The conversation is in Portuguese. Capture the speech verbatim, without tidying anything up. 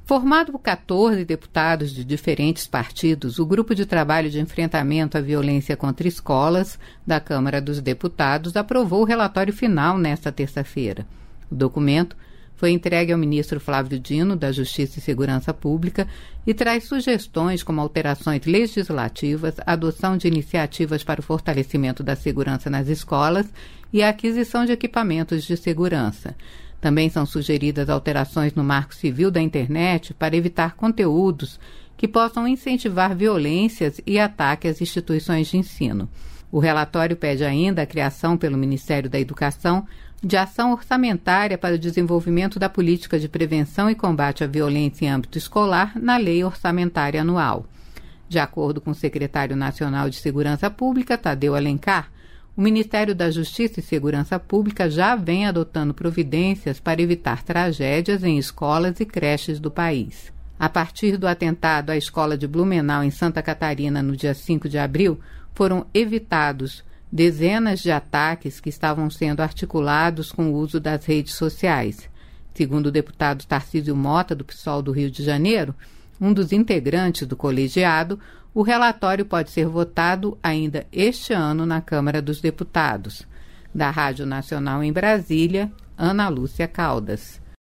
Formado por quatorze deputados de diferentes partidos, o Grupo de Trabalho de Enfrentamento à Violência contra Escolas da Câmara dos Deputados aprovou o relatório final nesta terça-feira. O documento foi entregue ao ministro Flávio Dino, da Justiça e Segurança Pública, e traz sugestões como alterações legislativas, adoção de iniciativas para o fortalecimento da segurança nas escolas e a aquisição de equipamentos de segurança. Também são sugeridas alterações no Marco Civil da Internet para evitar conteúdos que possam incentivar violências e ataques às instituições de ensino. O relatório pede ainda a criação pelo Ministério da Educação de ação orçamentária para o desenvolvimento da política de prevenção e combate à violência em âmbito escolar na Lei Orçamentária Anual. De acordo com o secretário nacional de Segurança Pública, Tadeu Alencar, o Ministério da Justiça e Segurança Pública já vem adotando providências para evitar tragédias em escolas e creches do país. A partir do atentado à escola de Blumenau, em Santa Catarina, no dia cinco de abril, foram evitados dezenas de ataques que estavam sendo articulados com o uso das redes sociais. Segundo o deputado Tarcísio Mota, do PSOL do Rio de Janeiro, um dos integrantes do colegiado, o relatório pode ser votado ainda este ano na Câmara dos Deputados. Da Rádio Nacional em Brasília, Ana Lúcia Caldas.